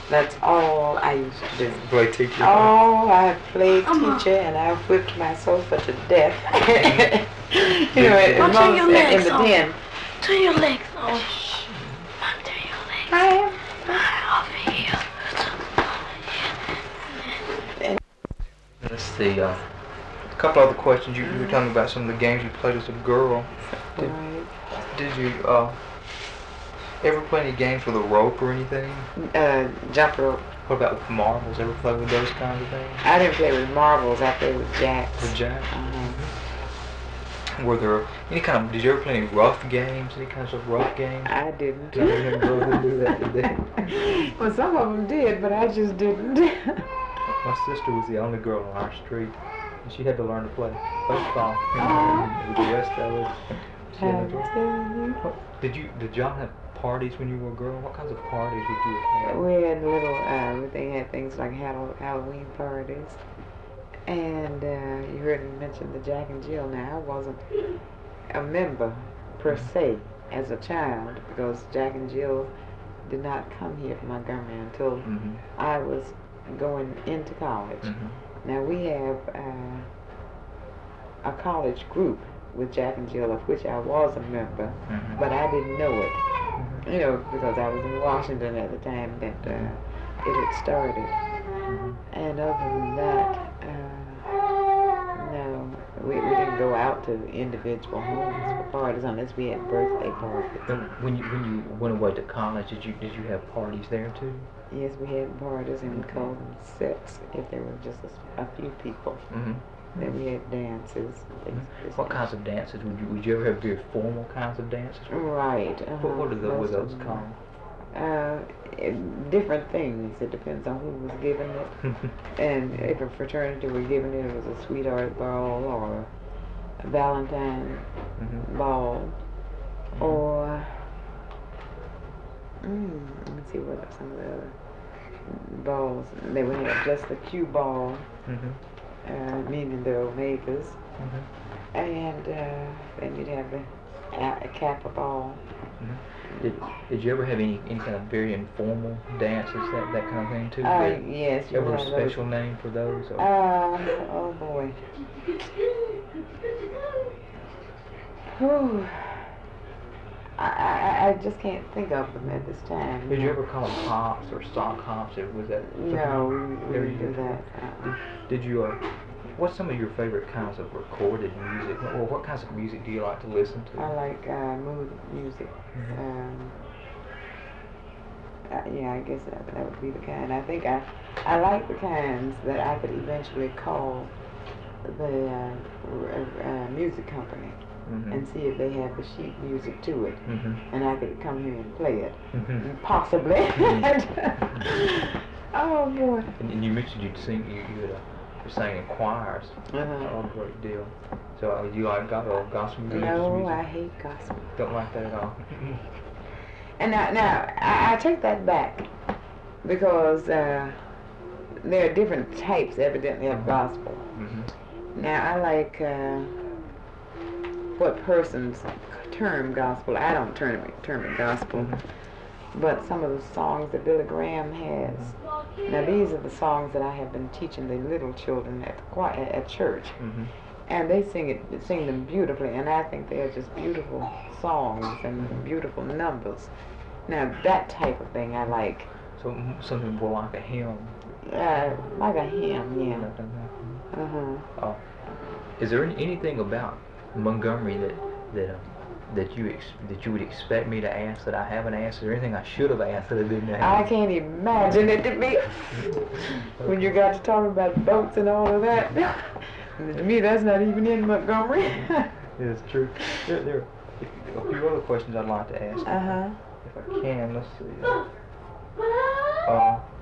That's all I used to do. Play teacher. Oh, I played teacher and I whipped my sofa to death. You know, in the den. Turn your legs on. Shh. Mom, turn your legs. I am. Over here. Let's see. A couple other questions. You were telling me about some of the games you played as a girl. Did you ever play any games with a rope or anything? Jump rope. What about with marbles? Ever play with those kinds of things? I didn't play with marbles. I played with jacks. With jacks? Uh-huh. Were there any kind of? Did you ever play any rough games? Any kinds of rough games? I didn't. None of them girls didn't do that, did they? Well, some of them did, but I just didn't. My sister was the only girl on our street, and she had to learn to play baseball. With the rest of it, she had to. Did y'all have parties when you were a girl? What kinds of parties would you have? We had little, they had things like Halloween parties. And you heard me mention the Jack and Jill. Now, I wasn't a member per se as a child because Jack and Jill did not come here to Montgomery until I was going into college. Now, we have a college group with Jack and Jill, of which I was a member, but I didn't know it. You know, because I was in Washington at the time that it had started. And other than that, no, we didn't go out to individual homes for parties unless we had birthday parties. When you went away to college, did you have parties there too? Yes, we had parties and we called them sets if there were just a few people. Then we had dances. What kinds of dances? Would you ever have very formal kinds of dances? Right. What were those called? Different things. It depends on who was giving it. And if a fraternity were giving it, it was a sweetheart ball or a Valentine ball. Or, let me see what are some of the other balls. They would have just the cue ball. Meaning the Omegas, and then you'd have a Kappa ball. Did you ever have any kind of very informal dances, that kind of thing too? Yes. Ever a special name for those? Or? Oh boy. Whew. I just can't think of them at this time. Did you ever call them hops or sock hops? Was that? No, we didn't do that. Did you? What's some of your favorite kinds of recorded music? Or what kinds of music do you like to listen to? I like mood music. Yeah, I guess that would be the kind. I think I like the kinds that I could eventually call the music company. And see if they have the sheet music to it, and I could come here and play it, possibly. Oh boy! And you mentioned you'd sing, you sang in choirs. Oh, great deal. So you like gospel music? No, I hate gospel. Don't like that at all. And now I take that back because there are different types, evidently, of gospel. Now I like. What persons term gospel. I don't term it gospel, but some of the songs that Billy Graham has. Now these are the songs that I have been teaching the little children at church, and they sing them beautifully, and I think they are just beautiful songs and beautiful numbers. Now that type of thing I like. So something more like a hymn. Like a hymn, yeah. Is there anything about Montgomery that you would expect me to ask that I haven't asked? Is there anything I should have asked that I didn't ask? I can't imagine it to be when you got to talk about boats and all of that. To me, that's not even in Montgomery. It's true. There are a few other questions I'd like to ask. If I can, let's see.